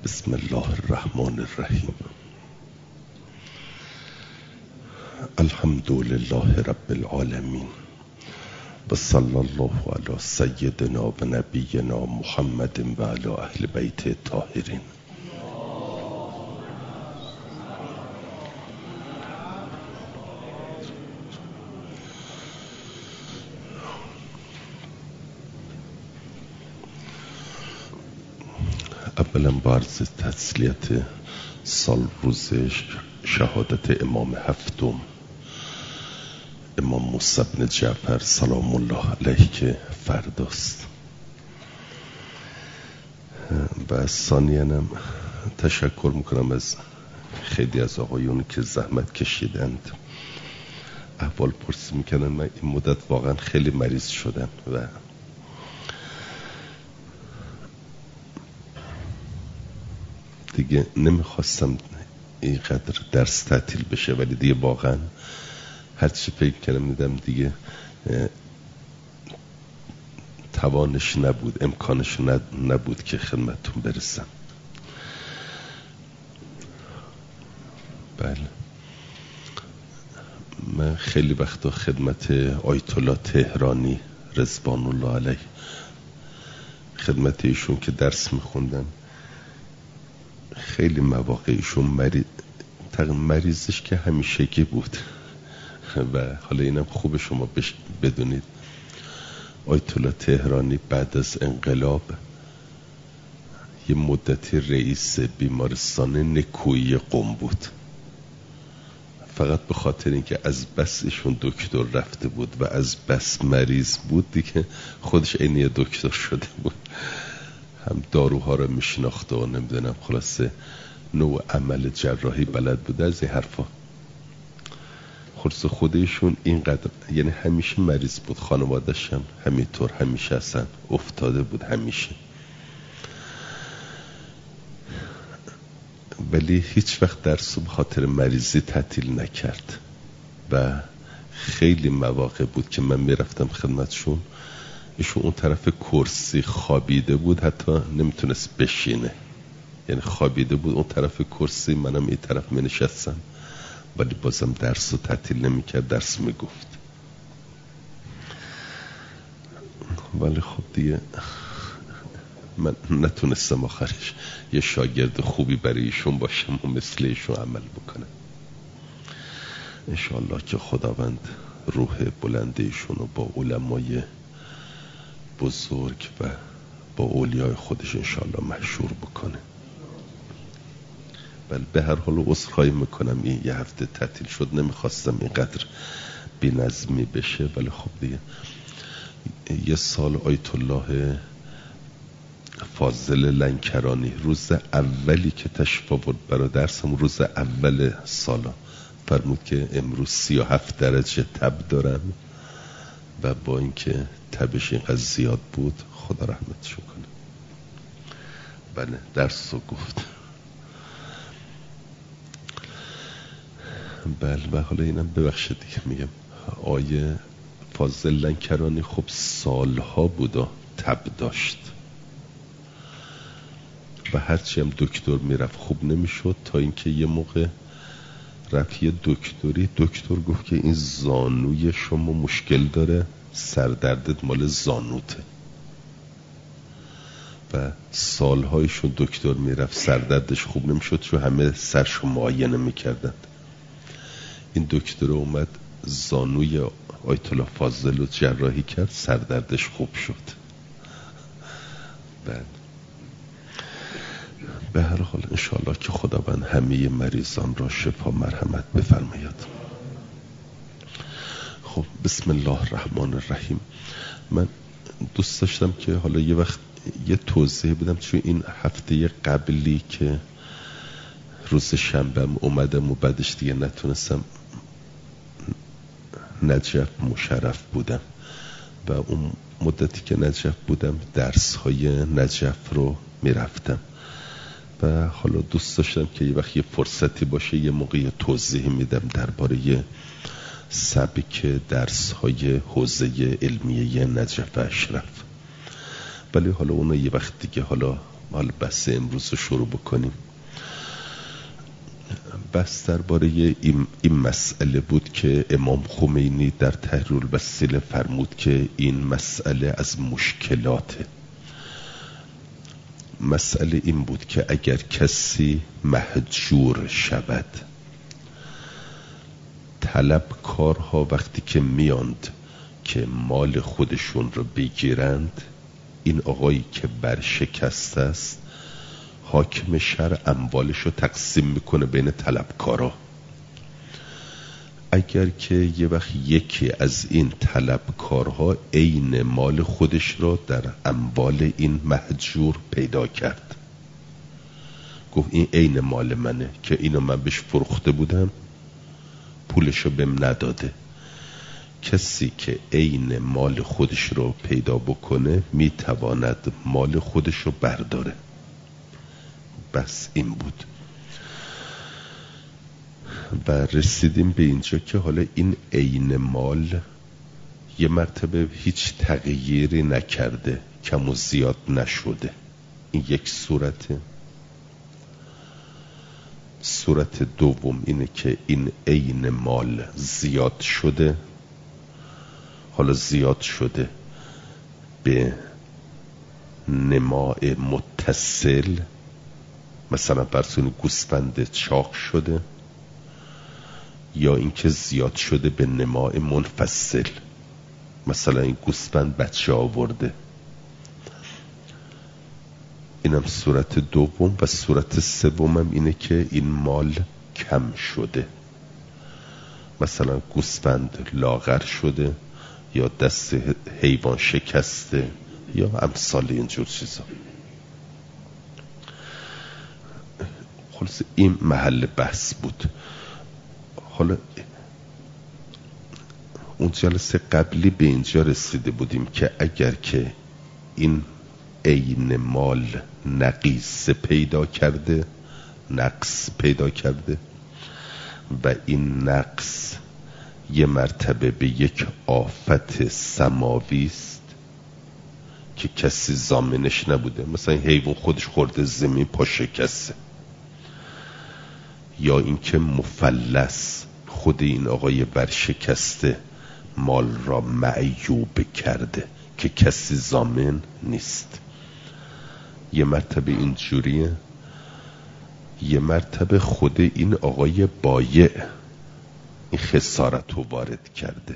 بسم الله الرحمن الرحیم. الحمد لله رب العالمین و صلی الله علی سیدنا و نبینا محمد و علی اهل بیت الطاهرین. اولا با عرض تسلیت سال روز شهادت امام هفتم امام موسی بن جعفر سلام الله علیه که فرداست، و ثانیاً تشکر میکنم از خیلی از آقایون که زحمت کشیدند، احوال پرسی میکنن. من این مدت واقعا خیلی مریض شدم و دیگه نمیخواستم اینقدر درس تعطیل بشه، ولی دیگه واقعا هرچی فکر کردم دیدم دیگه توانش نبود، امکانش نبود که خدمتتون برسم. بله، من خیلی وقتا خدمت آیت الله تهرانی رضوان الله علیه، خدمت ایشون که درس میخوندم، خیلی مواقع ایشون مریضش که همیشگی بود و حالا اینم خوب شما بدونید آیت الله تهرانی بعد از انقلاب یه مدتی رئیس بیمارستان نکویی قم بود، فقط به خاطر اینکه از بس ایشون دکتر رفته بود و از بس مریض بود دیگه خودش عینی دکتر شده بود، هم داروها رو میشناخته و نمیدونم خلاصه نوع عمل جراحی بلد بود از این حرفا. خلاصه خودشون اینقدر یعنی همیشه مریض بود، خانوادش هم همینطور همیشه اصلا افتاده بود همیشه، ولی هیچ وقت درس به خاطر مریضی تعطیل نکرد و خیلی مواقع بود که من میرفتم خدمتشون، ایشون اون طرف کرسی خوابیده بود، حتی نمیتونست بشینه، یعنی خوابیده بود اون طرف کرسی، منم این طرف می نشستم، ولی بازم درس رو تعطیل نمیکرد، درس میگفت. ولی خب دیگه من نتونستم آخرش یه شاگرد خوبی برای ایشون باشم و مثل ایشون عمل بکنم. انشاءالله که خداوند روح بلند ایشون رو با علمای بزرگ و با اولیای خودش انشاءالله محشور بکنه. بله، به هر حال عذرخواهی میکنم این یه هفته تعطیل شد، نمیخواستم اینقدر بی‌نظمی بشه، ولی خب دیگه یه سال آیت الله فاضل لنکرانی روز اولی که تشریف آورد برای درسم، روز اول سالا فرمود که امروز 37 درجه تب دارم و با اینکه تبش اینقدر زیاد بود خدا رحمتشو کنه. بله، درس رو گفت. بله، و حالا اینم ببخشید دیگه میگم آیه فاضل لنکرانی خب سالها بود تب داشت و هرچی هم دکتر میرفت خوب نمیشد، تا اینکه یه موقع رفت یه دکتری، دکتر گفت که این زانوی شما مشکل داره، سردردت مال زانوته، و سالهایشون دکتر میرفت سردردش خوب نمیشد، چون همه سرشو معاینه میکردن. این دکتر اومد زانوی آیت الله فاضل رو جراحی کرد، سردردش خوب شد. بعد به هر حال انشاءالله که خداوند همه مریضان را شفا مرحمت بفرماید. خب بسم الله الرحمن الرحیم. من دوست داشتم که حالا یه وقت یه توضیح بدم، چون این هفته قبلی که روز شنبه اومدم و بعدش دیگه نتونستم، نجف مشرف بودم و اون مدتی که نجف بودم درس های نجف رو میرفتم و حالا دوست داشتم که یه وقت یه فرصتی باشه یه موقع توضیح میدم درباره سبک درس های حوزه علمیه نجف اشرف، ولی حالا اونو یه وقت دیگه حالا حالا بحث امروز رو شروع بکنیم. بحث درباره این مسئله بود که امام خمینی در تحریر الوسیله فرمود که این مسئله از مشکلاته. مسئله این بود که اگر کسی مهجور شود، طلبکارها وقتی که میاند که مال خودشون رو بگیرند، این آقایی که برشکسته است حاکم شهر اموالش رو تقسیم میکنه بین طلبکارا. اگر که یه وقت یکی از این طلبکارها عین مال خودش رو در اموال این مهجور پیدا کرد، گفت این عین مال منه که اینو من بهش فروخته بودم، پولشو بهم نداده. کسی که عین مال خودش رو پیدا بکنه میتواند مال خودش رو برداره. بس این بود و رسیدیم به اینجا که حالا این عین مال یه مرتبه هیچ تغییری نکرده، کم و زیاد نشده. این یک صورته. صورت دوم اینه که این عین مال زیاد شده. حالا زیاد شده به نماء متصل، مثلا برسون گوسفند چاق شده، یا اینکه زیاد شده به نماء منفصل، مثلا این گوسفند بچه آورده. اینم صورت دوم. و صورت سومم اینه که این مال کم شده، مثلا گوسفند لاغر شده یا دست حیوان شکسته یا امثال اینجور چیزا. خلاص این محل بحث بود. حالا اون جلسه قبلی به اینجا رسیده بودیم که اگر که این عین مال نقص پیدا کرده و این نقص یه مرتبه به یک آفت سماوی است که کسی ضامنش نبوده، مثلا حیوان خودش خورده زمین پا شکسته، یا اینکه مفلس خود این آقای ورشکسته مال را معیوب کرده که کسی ضامن نیست. یه مرتبه اینجوریه، یه مرتبه خود این آقای بایع این خسارت رو وارد کرده.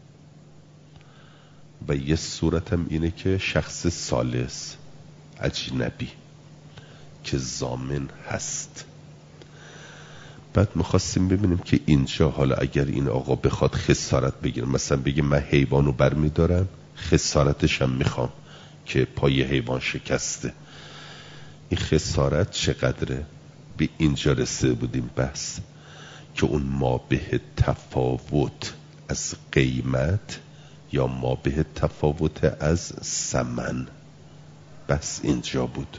و یه صورت هم اینه که شخص ثالث اجنبی که ضامن هست. بعد میخواستیم ببینیم که اینجا حالا اگر این آقا بخواد خسارت بگیره، مثلا بگه من حیوانو برمیدارم، خسارتش هم میخوام که پای حیوان شکسته، این خسارت چقدره؟ به اینجا رسیده بودیم بحث که اون ما به تفاوت از قیمت یا ما به تفاوت از ثمن، بس اینجا بود.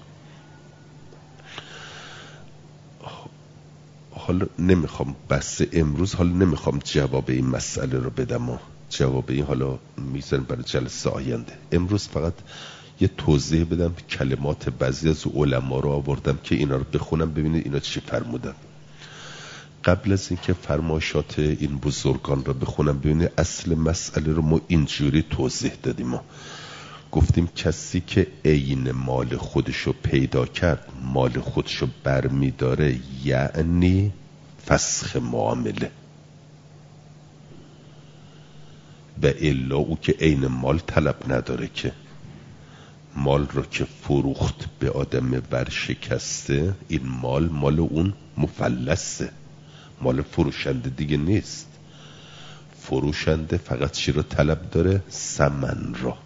حالا نمیخوام بس امروز، حالا نمیخوام جواب این مسئله رو بدم و جواب این حالا میذارم برای جلسه آینده. امروز فقط یه توضیح بدم، کلمات بعضی از علما رو آوردم که اینا رو بخونم ببینید اینا چی فرمودن. قبل از اینکه فرمایشات این بزرگان رو بخونم ببینید اصل مسئله رو ما اینجوری توضیح دادیم. ما گفتیم کسی که عین مال خودشو پیدا کرد مال خودشو برمیداره، یعنی فسخ معامله، و الا او که عین مال طلب نداره، که مال رو که فروخت به آدم ورشکسته، این مال اون مفلسه، مال فروشنده دیگه نیست. فروشنده فقط چی رو طلب داره؟ ثمن را.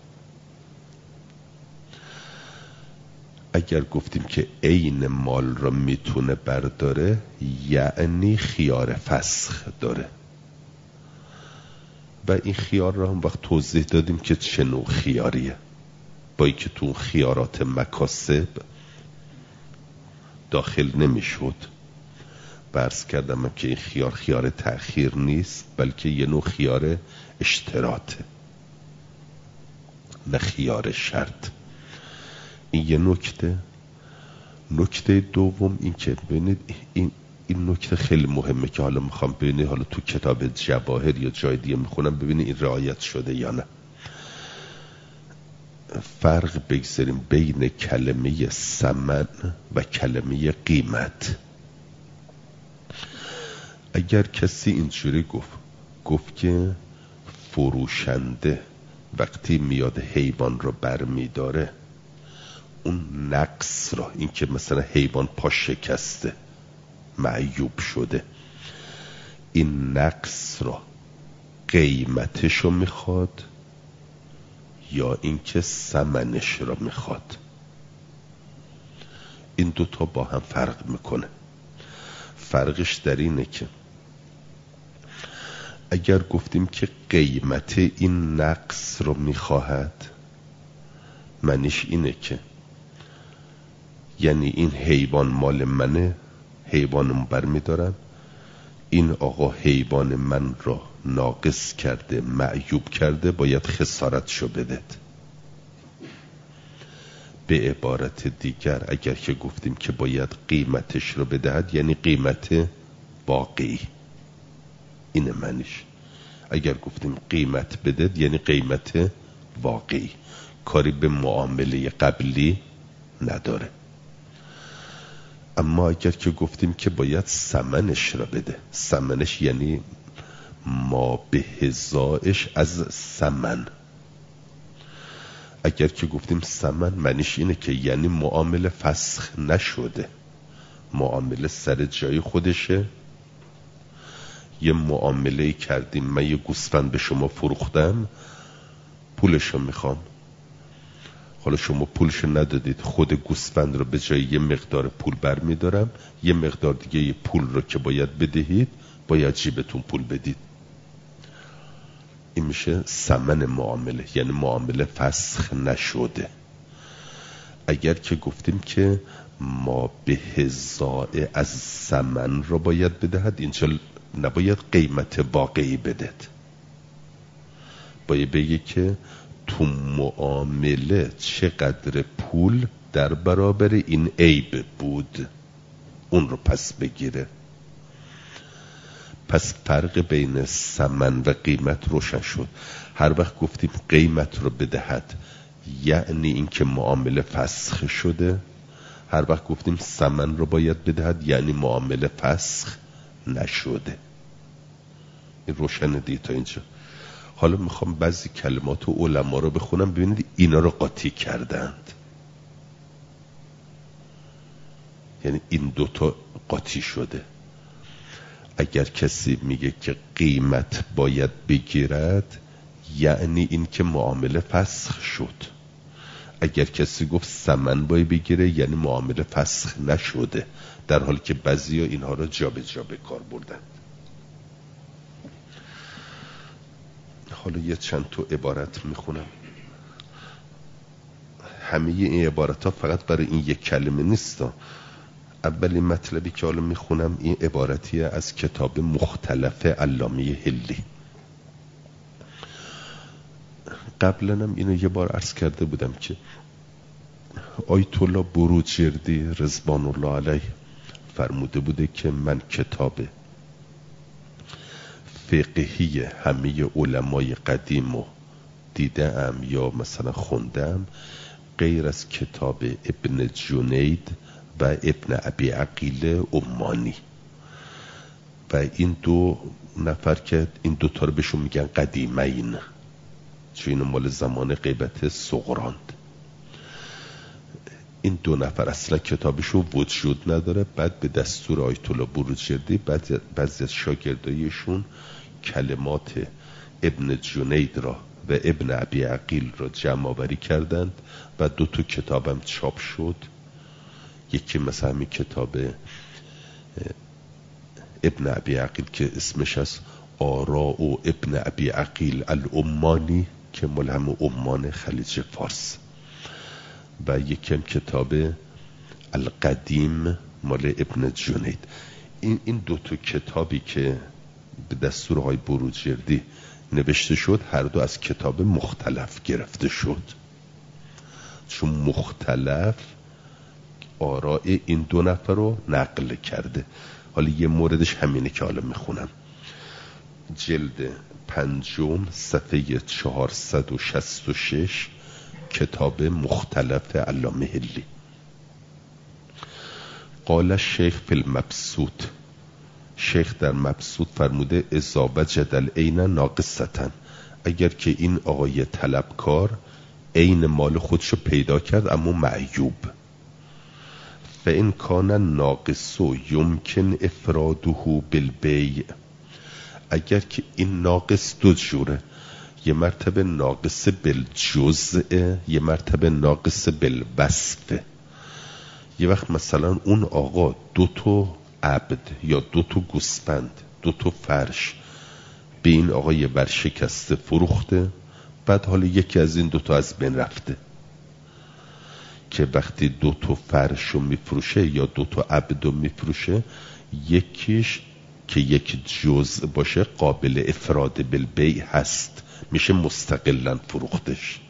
اگر گفتیم که عین مال را میتونه برداره، یعنی خیار فسخ داره. و این خیار را هم وقت توضیح دادیم که چه نوع خیاریه، با اینکه تو خیارات مکاسب داخل نمیشد. عرض کردم که این خیار تأخیر نیست، بلکه یه نوع خیار اشتراطه، نه خیار شرط. این یه نکته. نکته دوم این که ببینید این نکته خیلی مهمه که حالا میخوام ببینید حالا تو کتاب جواهر یا جای دیگه میخونم ببینید این رعایت شده یا نه. فرق بگذاریم بین کلمه ثمن و کلمه قیمت. اگر کسی اینجوری گفت که فروشنده وقتی میاد حیوان رو برمیداره اون نقص را، این که مثلا حیوان پا شکسته معیوب شده، این نقص را قیمتش رو میخواد یا اینکه ثمنش را میخواد؟ این دوتا با هم فرق میکنه. فرقش در اینه که اگر گفتیم که قیمت این نقص رو میخواهد، معنیش اینه که یعنی این حیوان مال منه، حیوانم برمیدارم، این آقا حیوان من را ناقص کرده، معیوب کرده، باید خسارتشو بدهد. به عبارت دیگر اگر که گفتیم که باید قیمتش رو بدهد یعنی قیمت واقعی، اینه معنیش. اگر گفتیم قیمت بدهد یعنی قیمت واقعی، کاری به معامله قبلی نداره. اما اگر که گفتیم که باید ثمنش را بده، ثمنش یعنی ما به هزایش از ثمن. اگر که گفتیم ثمن معنیش اینه که یعنی معامله فسخ نشده، معامله سر جای خودشه. یه معامله کردیم، من یه گوسفند به شما فروختم، پولشو میخوام، حالا شما پولشو ندادید، خود گوسفند رو به جای یه مقدار پول برمیدارم، یه مقدار دیگه یه پول رو که باید بدهید باید جیبتون پول بدید. این میشه ثمن معامله، یعنی معامله فسخ نشده. اگر که گفتیم که ما به هزائه از ثمن رو باید بدهد، اینجا نباید قیمت واقعی بدهد، باید بگه که تو معامله چقدر پول در برابر این عیب بود، اون رو پس بگیره. پس فرق بین ثمن و قیمت روشن شد. هر وقت گفتیم قیمت رو بدهد یعنی این که معامله فسخ شده، هر وقت گفتیم ثمن رو باید بدهد یعنی معامله فسخ نشده. این روشن دی تا اینجا. حالا میخوام بعضی کلمات و علما رو بخونم ببینید اینا رو قاطی کردند، یعنی این دوتا قاطی شده. اگر کسی میگه که قیمت باید بگیرد یعنی این که معامله فسخ شد. اگر کسی گفت ثمن باید بگیره یعنی معامله فسخ نشده، در حالی که بعضیا اینها رو جابجا به کار بردن. حالا یه چند تا عبارت میخونم. همه این عبارت ها فقط برای این یک کلمه نیست. اولین مطلبی که حالا میخونم این عبارتیه از کتاب مختلف علامه حلی. قبلا هم اینو یه بار عرض کرده بودم که آیت الله بروجردی رضوان الله علیه فرموده بوده که من کتاب فقهی همه علمای قدیم رو دیدم یا مثلا خوندم غیر از کتاب ابن جنید و ابن ابی عقیل عمانی، و این دو نفر که این دوتا رو بهشون میگن قدیمین، چون این مال زمان غیبت صغراند. این دو نفر اصلا کتابشو وجود نداره. بعد به دستور آیت الله بروجردی بعضی از شاگردایشون کلمات ابن جنید را و ابن ابی عقیل را جمع آوری کردند و دو تا کتابم چاپ شد. یکی مثلا همین کتاب ابن ابی عقیل که اسمش از آراء و ابن ابی عقیل العمانی که مال هم عمان خلیج فارس، و یکی هم کتاب القدیم مال ابن جنید. این دو تا کتابی که به دستور آقای بروجردی نوشته شد هر دو از کتاب مختلف گرفته شد، چون مختلف آراء این دو نفر رو نقل کرده. حالا یه موردش همینه که حالا میخونم. جلد 5 صفحه 466 کتاب مختلف علامه حلی. قال الشیخ فی المبسوط، شیخ در مبسوط فرموده اذا وجد العین ناقصة، اگر که این آقای طلبکار عین مال خودشو پیدا کرد اما معیوب، فإن کان الناقص یمکن افراده بالبیع، اگر که این ناقص دو جوره، یه مرتبه ناقص بالجزء، یه مرتبه ناقص بالوصف. یه وقت مثلا اون آقا 2 عبد یا 2 گوسفند 2 فرش به این آقای ورشکسته فروخته، بعد حالا یکی از این 2 از بین رفته، که وقتی 2 فرش رو میفروشه یا 2 عبد رو میفروشه، یکیش که یک جزء باشه قابل افراد بالبیع هست، میشه مستقلا فروختش.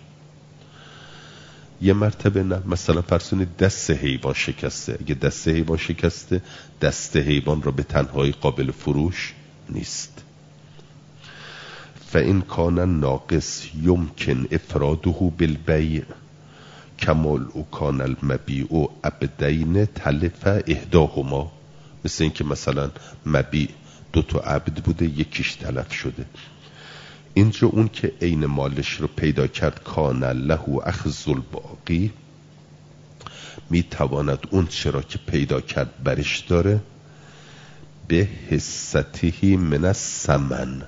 یه مرتبه نه، مثلا فرضونید دست حیوان شکسته، اگه دست حیوان شکسته دست حیوان را به تنهایی قابل فروش نیست. فإن کان الناقص یمکن افراده بالبیع کمال او کان المبیع عبدین تلف احداهما، مثل این که مثلا مبیع 2 عبد بوده یکیش تلف شده. اینجا اون که عین مالش رو پیدا کرد کان له اخذ الباقی، میتواند اون چرا که پیدا کرد برش داره، به حصته من الثمن،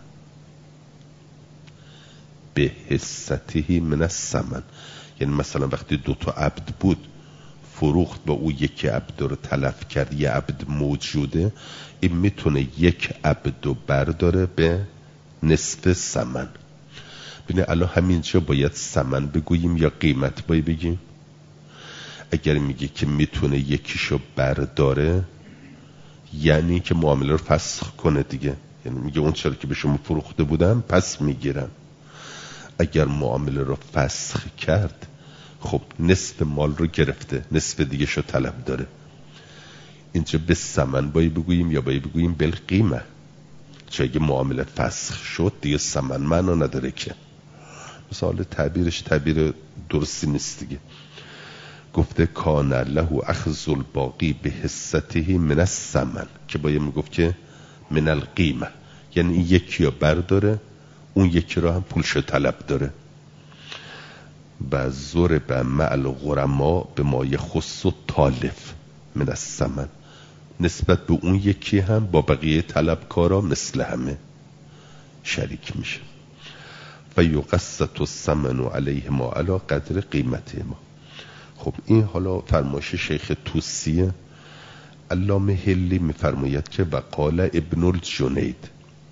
به حصته من الثمن. یعنی مثلا وقتی 2 عبد بود فروخت و او یک عبد رو تلف کرد، یه عبد موجوده، این میتونه یک عبد رو برداره به نصف ثمن. ببینید الان همینجا باید ثمن بگوییم یا قیمت باید بگیم؟ اگر میگه که میتونه یکیشو برداره یعنی که معامله رو فسخ کنه دیگه، یعنی میگه اون چرا که به شما فروخته بودم پس میگیرم. اگر معامله رو فسخ کرد خب نصف مال رو گرفته، نصف دیگه شو طلب داره. اینجا به ثمن باید بگوییم یا باید بگوییم بالقیمه؟ چون اگه معامله فسخ شد دیگه ثمن معنا نداره که. مثال تعبیرش تعبیر درستی نیست دیگه. گفته کان له اخذ الباقی به حصته من الثمن، که باید میگفت که من القیمه، یعنی این یکی رو برداره اون یکی رو هم پولشو طلب داره. و ضرب مع الغرما به ما یخص التالف من الثمن، نسبت به اون یکی هم با بقیه طلبکارا مثل همه شریک میشه. و یقسط الثمن علیهما علی قدر قیمتهما. خب این حالا فرمایش شیخ توسیه. علامه حلی میفرماید که وقال ابن الجنید،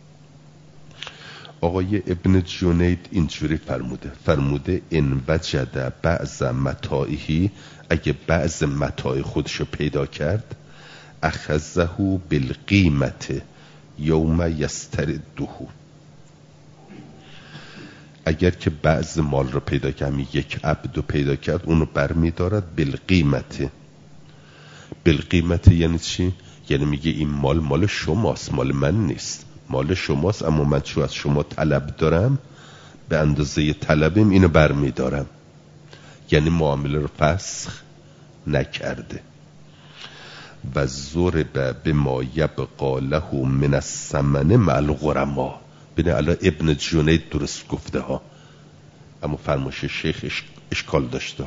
آقای ابن جنید اینجوری فرموده ان وجد بعض متاعه، اگه بعض متاع خودشو پیدا کرد، اخذه بالقیمت یوم یسترده، اگر که بعض مال رو پیدا کرد، همین یک عبد رو پیدا کرد، اونو برمی دارد بالقیمت. بالقیمت یعنی چی؟ یعنی میگه این مال شماست، مال من نیست، مال شماست، اما من چون از شما طلب دارم به اندازه طلبم اینو برمی دارم. یعنی معامله رو فسخ نکرده. و ضرب بما یبقى له من الثمن مع الغرما. ببین الان ابن جنید درست گفته ها، اما فرمایش شیخ اشکال داشته.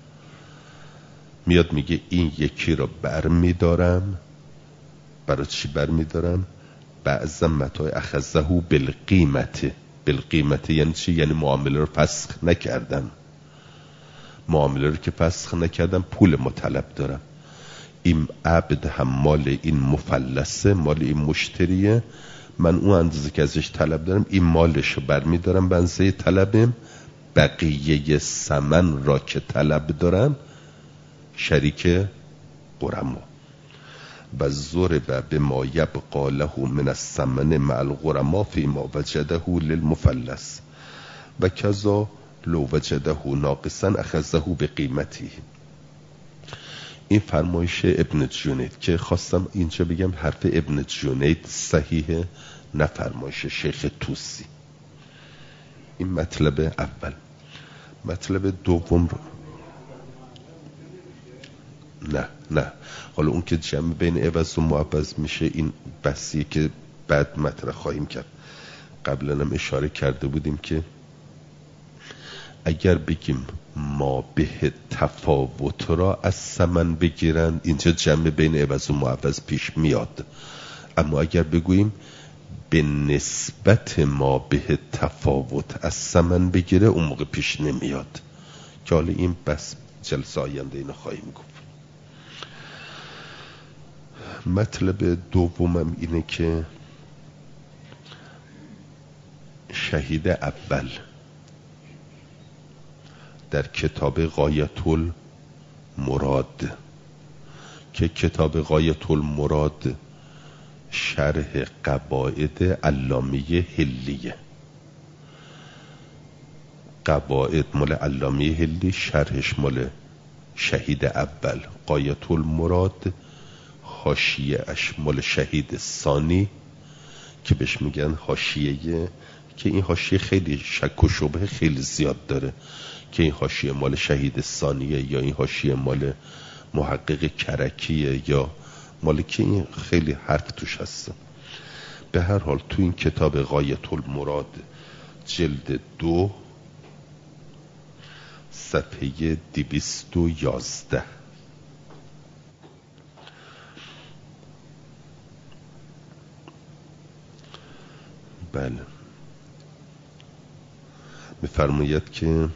میاد میگه این یکی رو برمی دارم. برای چی برمی دارم؟ بعض متاع اخذه بالقیمت. بالقیمت یعنی چی؟ یعنی معامله رو فسخ نکردم. معامله رو که فسخ نکردم پول مطلب دارم. این عبد هم مال این مفلسه، مال این مشتریه، من اون اندازه که ازش طلب دارم این مالش رو برمی دارم به اندازه طلبم، بقیه ثمن را که طلب دارم شریک غرما. و ضرب بما یبقى له من الثمن مع الغرما فيما وجده للمفلس و کذا لو وجده ناقصا اخذه بقیمته. این فرمایش ابن جنید که خواستم اینجا بگم حرف ابن جنید صحیحه، نه فرمایش شیخ توسی. این مطلب اول. مطلب دوم رو نه حالا اون که جمع بین عوض و معوض میشه این بحثیه که بعد مطرح خواهیم کرد. قبلا هم اشاره کرده بودیم که اگر بگیم ما به تفاوت را از ثمن بگیرند، اینجا جمع بین عوض و معوض پیش میاد. اما اگر بگوییم به نسبت ما به تفاوت از ثمن بگیره، اون موقع پیش نمیاد که حالا این بس جلسه آینده اینو خواهیم گفت. مطلب دومم اینه که شهید اول در کتاب غایت المراد که کتاب غایت المراد شرح قواعد علامه حلیه، قواعد مال علامه حلی، شرحش مال شهید اول، غایت المراد حاشیه اش مال شهید ثانی که بهش میگن حاشیه، که این حاشیه خیلی شک و شبهه خیلی زیاد داره که این حاشیه مال شهید ثانیه یا این حاشیه مال محقق کرکیه یا مال که، این خیلی حرف توش هست. به هر حال تو این کتاب غایت المراد جلد 2 صفحه 211 بله می‌فرماید که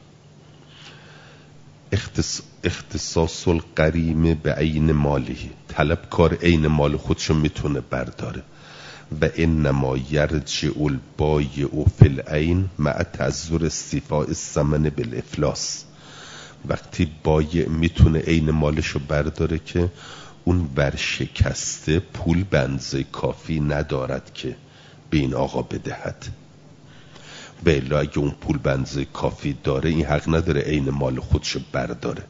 اختصاص القریم به عین مالی، طلبکار عین مال خودشو میتونه برداره. و انما یرجع البایع فی العین مع تعذر استیفاء الثمن بالافلاس. وقتی بایع میتونه عین مالشو برداره که اون ورشکسته پول به اندازه کافی ندارد که به این آقا بدهد. بله اگه اون پول به اندازه کافی داره این حق نداره عین مال خودشو برداره.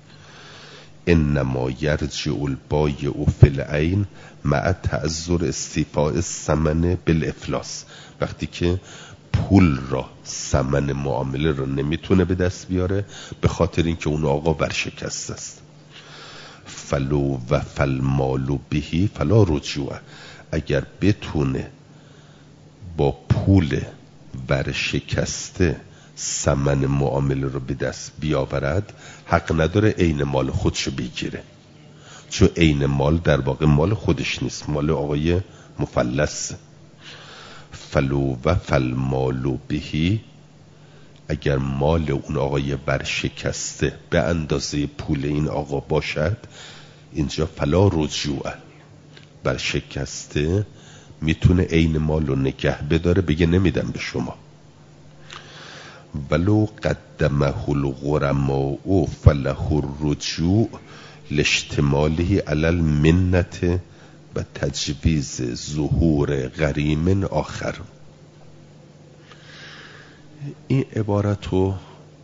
انما یرجع البایع فی العین مع تعذر استیفاء الثمن بالافلاس. وقتی که پول را، ثمن معامله را نمیتونه به دست بیاره به خاطر اینکه اون آقا ورشکسته است. فلو و فالمال بهی فلا رجوع. اگر بتونه با پول ورشکسته ثمن معامله رو به دست بیاورد، حق نداره عین مال خودشو بگیره، چون عین مال در واقع مال خودش نیست، مال آقای مفلس. فلو و فالمال بهی، اگر مال اون آقای ورشکسته به اندازه پول این آقا باشد، اینجا فلا رجوع، ورشکسته میتونه عین مال رو نگه بداره، بگه نمیدم به شما. ولو قدمه الغرماء فله الرجوع لاشتماله علی المنة و تجویز ظهور غریم آخر. این عبارت رو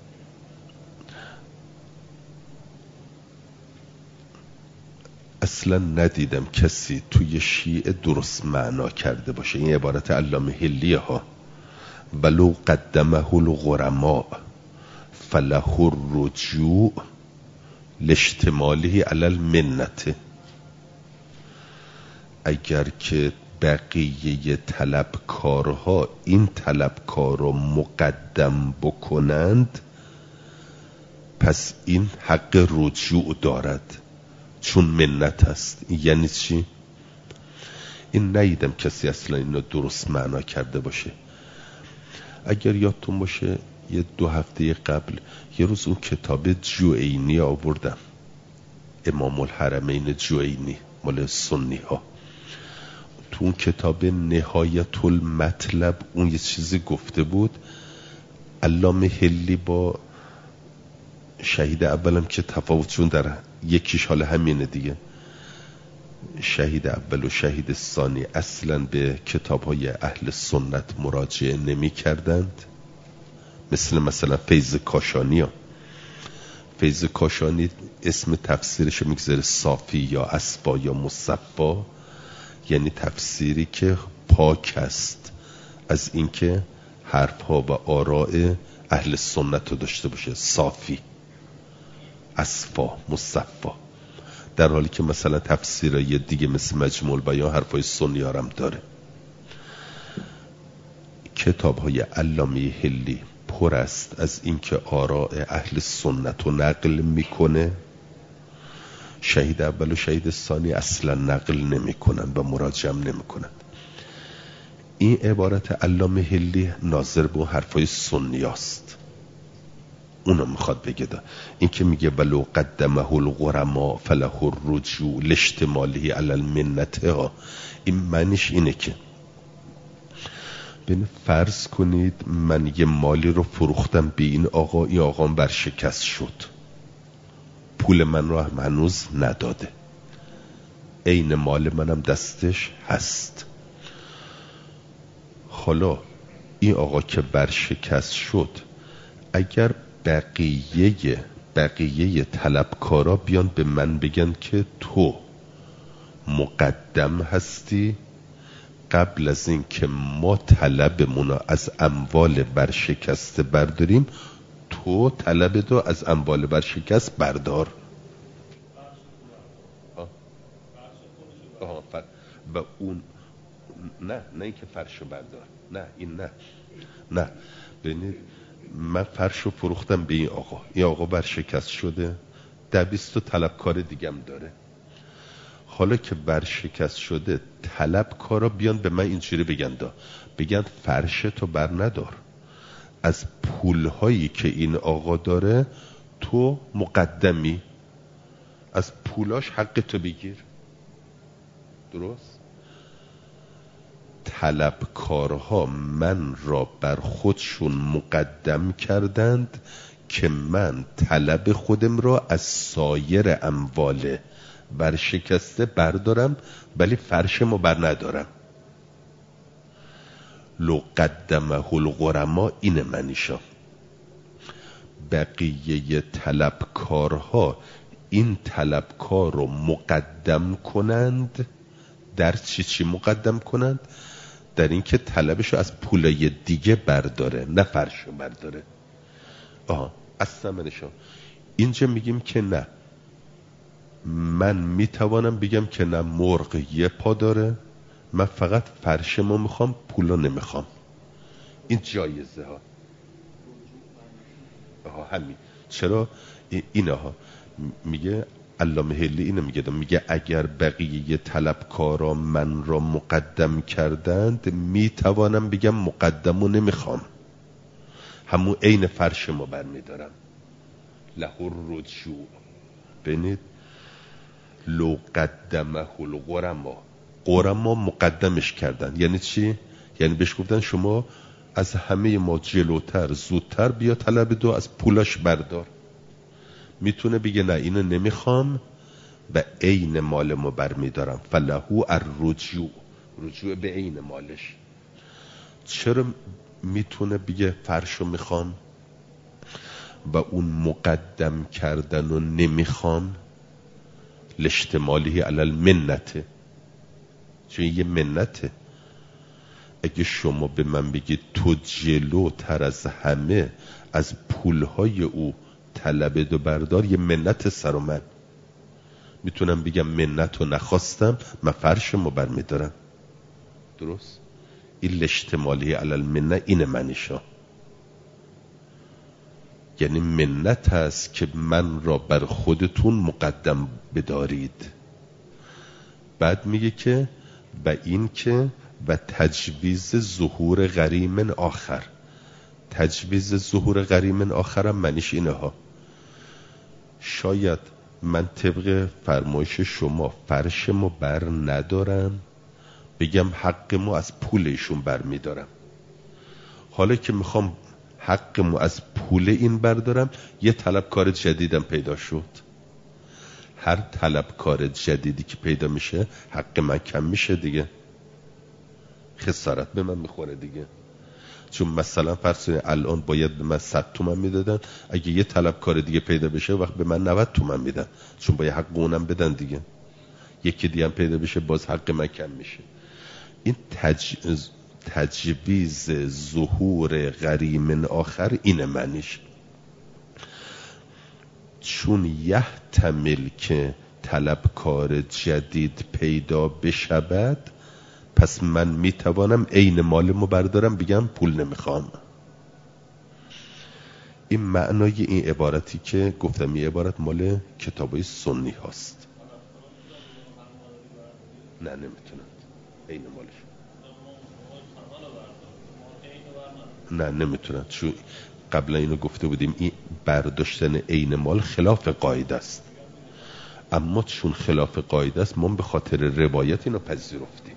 اصلا ندیدم کسی توی شیعه درست معنا کرده باشه. این عبارت علامه حلیه ها، ولو قدمه الغرماء فله الرجوع لاشتماله علی المنة. اگر که بقیه طلبکارها این طلبکار رو مقدم بکنند، پس این حق رجوع دارد چون منت است. یعنی چی؟ این ندیدم کسی اصلا اینو درست معنا کرده باشه. اگر یادتون باشه یه 2 هفته قبل یه روز اون کتاب جوینی آوردم، امام الحرمین جوینی مال سنی ها. تو اون کتاب نهایت المطلب اون یه چیزی گفته بود. علامه حلی با شهید اولم که تفاوتشون در یکیش حال همینه دیگه، شهید اول و شهید ثانی اصلا به کتاب‌های اهل سنت مراجعه نمی کردند، مثلا فیض کاشانی ها. فیض کاشانی اسم تفسیرش میگذاره صافی یا اصفا یا مصفا، یعنی تفسیری که پاک است از اینکه حرفها و آراء اهل سنت رو داشته باشه. صافی، اصفا، مصفا. در حالی که مثلا تفسیرهای دیگه مثل مجموع البیان حرفای سنی هم داره. کتاب‌های علامه حلی پر است از اینکه آراء اهل سنت رو نقل میکنه. شهید اول و شهید ثانی اصلا نقل نمیکنن و مراجعه نمیکنن. این عبارت علامه حلی ناظر به حرفای سنی است. اونو میخواد بگه دا. این که میگه ولو قدمه الغرما فله الرجوع لاشتماله علی المنت، این معنیش اینه که ببین فرض کنید من یه مالی رو فروختم به این آقا، این آقا برشکست شد، پول من رو هنوز نداده، عین مال منم دستش هست. حالا این آقا که برشکست شد، اگر بقیه طلبکارا بیان به من بگن که تو مقدم هستی، قبل از این که ما طلبمون از اموال برشکسته برداریم، تو طلب دو از اموال برشکست بردار. و اون نه اینکه فرشو بردار، نه این نه ببینید من فرشو فروختم به این آقا، این آقا برشکست شده، 20 تا طلبکار دیگم داره. حالا که برشکست شده طلبکارا بیان به من اینجوری بگن فرشتو بر ندار، از پولهایی که این آقا داره تو مقدمی، از پولاش حق تو بگیر. درست؟ طلبکارها من را بر خودشون مقدم کردند که من طلب خودم را از سایر اموال برشکسته بردارم، ولی فرشمو بر ندارم. لو قدمه الغرما اینه منیشا. بقیه طلبکارها این طلبکار رو مقدم کنند در چی مقدم کنند؟ در این که طلبشو از پولای دیگه برداره، نه فرشو برداره. اصلا منشا اینجا میگیم که نه، من میتوانم بگم که نه، مرغ یه پا داره، من فقط فرشمو میخوام، پولا نمیخوام. این جایزه ها. همین. چرا اینها میگه علامه حلی اینو میگه اگر بقیه طلبکارا من را مقدم کردند، میتوانم بگم مقدمو نمیخوام، همون عین فرشمو برمیدارم. له الرجوع. ببینید لو قدمه الغرما مقدمش کردن یعنی چی؟ یعنی بهش گفتن شما از همه ما جلوتر زودتر بیا طلب دو از پولاش بردار. میتونه بگه نه اینو نمیخوام و عین مالمو برمیدارم، فله الرجوع، رجوع به عین مالش. چرا میتونه بگه فرشو میخوام و اون مقدم کردن و نمیخوام؟ لاشتماله علی المنته، چون یه منته. اگه شما به من بگید تو جلوتر از همه از پولهای او طلب دو بردار، یه منت سر و من میتونم بگم منت رو نخواستم، من فرشمو برمیدارم. درست؟ این لاشتماله علی المنه اینه منیشا، یعنی منت هست که من را بر خودتون مقدم بدارید. بعد میگه که و این که و تجویز ظهور غریم آخر. تجویز ظهور غریم آخرم منیش اینه ها، شاید من طبق فرمایش شما فرشمو بر ندارم، بگم حقمو از پولشون بر میدارم. حالا که میخوام حقمو از پول این بردارم، یه طلبکار جدیدم پیدا شد. هر طلبکار جدیدی که پیدا میشه حق من کم میشه دیگه، خسارت به من میخوره دیگه. چون مثلا فرض کنید الان باید به من 100 تومن میدادن، اگه یه طلبکار دیگه پیدا بشه وقت به من 90 تومن میدن، چون باید حق اونم بدن دیگه. یکی دیگه هم پیدا بشه باز حق من کم میشه. این تجویز ظهور غریم آخر اینه معنیش. چون یحتمل که طلبکار جدید پیدا بشود، پس من میتوانم عین مالمو بردارم بگم پول نمیخوام. این معنای این عبارتی که گفتم این عبارت مال کتابای سنی هست. نه نمیتونم عین مالش، نه نمیتونن، چون قبلا اینو گفته بودیم این برداشتن عین مال خلاف قاعده است، اما چون خلاف قاعده است ما به خاطر روایت اینو پذیرفتیم.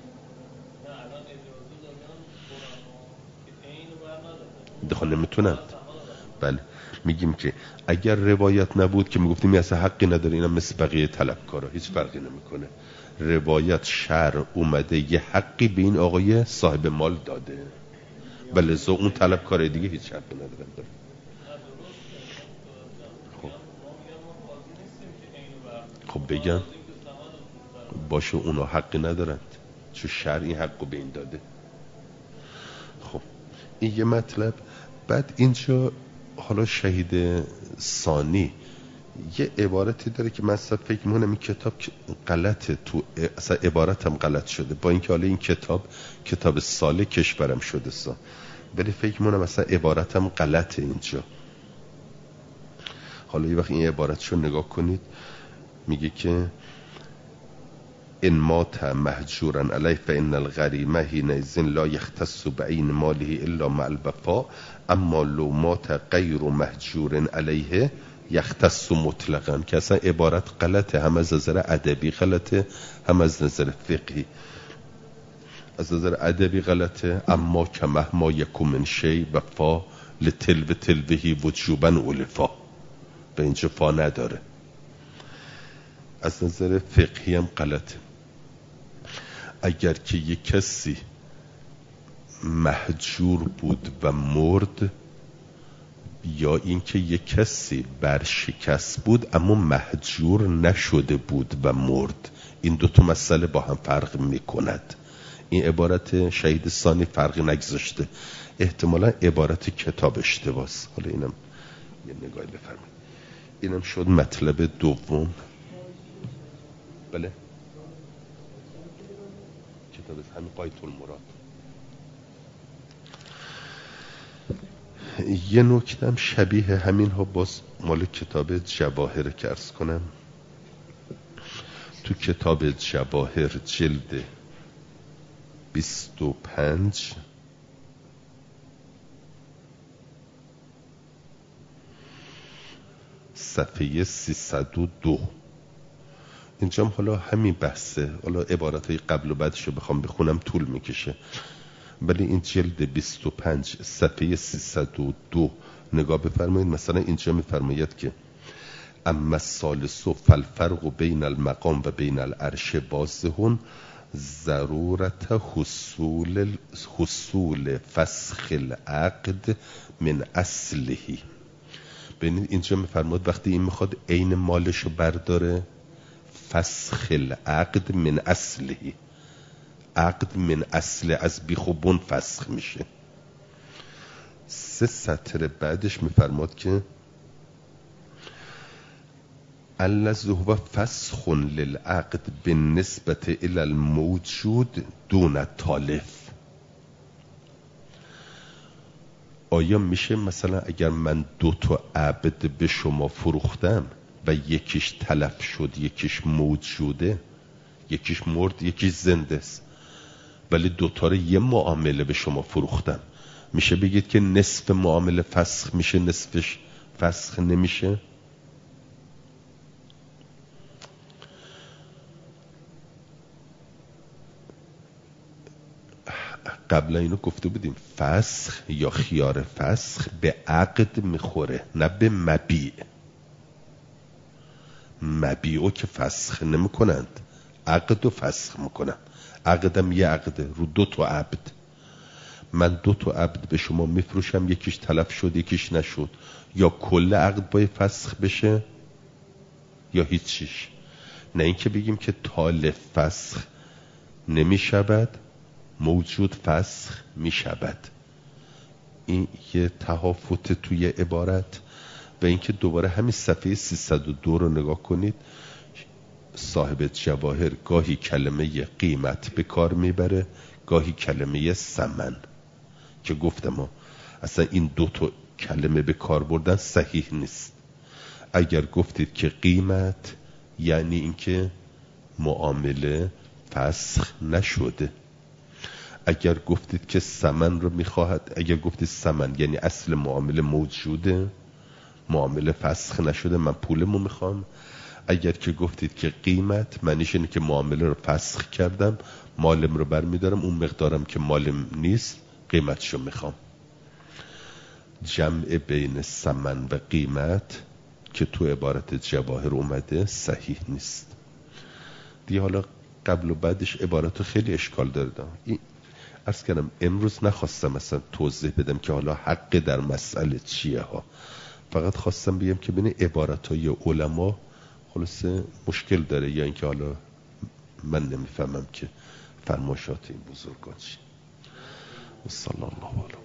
دخل نمیتونند. بله میگیم که اگر روایت نبود که میگفتیم اصلا حقی نداره، اینا مثل بقیه طلبکارا هیچ فرقی نمیکنه. روایت شرع اومده یه حقی به این آقای صاحب مال داده، بله زو اون طلبکار دیگه هیچ حقی نداره. خب بگم باشه اونا حقی ندارند چون شرع این حقو به این داده. خب این یه مطلب. بعد اینجا حالا شهید ثانی یه عبارتی داره که من اصلا فکر می‌کنم این کتاب غلطه، تو اصلا عبارت هم غلط شده، با اینکه حالا این کتاب سال کشورم شده سا، ولی فکر می‌کنم اصلا عبارت هم غلطه اینجا. حالا یه وقت این عبارتشو نگاه کنید، میگه که ان مات مهجورا علیه فان الغریم حینئذ لا یختص بعین ماله الا مع الوفاء، اما لو مات غیر مهجور علیه یختص مطلقا، که اصلا عبارت غلطه، هم از نظر ادبی غلطه هم از نظر فقهی. از نظر ادبی غلطه، اما که مهما یکو من شی وفا لتلو تلوهی وجوبا اولفا، به اینجا فا نداره. از نظر فقهی هم غلطه. اگر که یک کسی مهجور بود و مرد، یا اینکه یک کسی برشکست بود اما مهجور نشده بود و مرد، این دوتا مسئله با هم فرق میکند. این عبارت شهید ثانی فرقی نگذاشته، احتمالا عبارت کتاب اشتباس. حالا اینم یه نگاهی بفرمایید. اینم شد مطلب دوم. بله کتاب همین قایت المراد. یه نکته هم شبیه همین ها باز مال کتاب جواهر که عرض کنم. تو کتاب جواهر جلد 25 صفحه 302 اینجا هم حالا همین بحثه. حالا عبارت های قبل و بعدش رو بخوام بخونم طول میکشه، ولی این جلد 25 صفحه 302 نگاه بفرمایید. مثلا اینجا میفرماید که اما الثالث فالفرق بین المقام و بین العرش بازهون ضرورت حصول فسخ العقد من اصلهی. ببینید اینجا میفرماید وقتی این میخواد عین مالشو برداره، فسخ العقد من اصلهی، عقد من اصل از بیخ و بن فسخ میشه. 3 سطر بعدش میفرماد که الذی هو فسخ للعقد بالنسبه الی الموجود دون التالف. آیا میشه مثلا اگر من 2 عبد به شما فروختم و یکیش تلف شد یکیش موجوده، یکیش مرد یکیش زنده است، ولی 2 رو یه معامله به شما فروختم، میشه بگید که نصف معامله فسخ میشه نصفش فسخ نمیشه؟ قبلا اینو گفته بودیم فسخ یا خیار فسخ به عقد میخوره نه به مبیع. مبیعو که فسخ نمی کنند، عقد و فسخ میکنن. عقدم یه عقده رو 2 عبد. من 2 تا عقد به شما میفروشم، یکیش تلف شد یکیش نشد، یا کل عقد باید فسخ بشه یا هیچیش. نه اینکه بگیم که تالف فسخ نمی شود، موجود فسخ می شود. این یه تهافت توی عبارت. و اینکه دوباره همین صفحه 302 رو نگاه کنید، صاحب جواهر گاهی کلمه قیمت به کار میبره، گاهی کلمه ثمن، که گفتم اصلا این 2 تا کلمه به کار بردن صحیح نیست. اگر گفتید که قیمت، یعنی اینکه معامله فسخ نشده. اگر گفتید که ثمن رو میخواهد، اگر گفتید ثمن یعنی اصل معامله موجوده، معامله فسخ نشده، من پولمو میخوام. اگر که گفتید که قیمت، معنیش اینه که معامله رو فسخ کردم، مالم رو برمیدارم، اون مقدارم که مالم نیست قیمتشو میخوام. جمع بین ثمن و قیمت که تو عبارت جواهر اومده صحیح نیست. دیگه حالا قبل و بعدش عبارت خیلی اشکال داره. این عرض کردم امروز نخواستم مثلا توضیح بدم که حالا حق در مسئله چیه ها، فقط خواستم بگم که بین عبارتهای علما خلاصه مشکل داره، یا اینکه حالا من نمیفهمم که فرمایشات این بزرگان چی. صلی الله علیه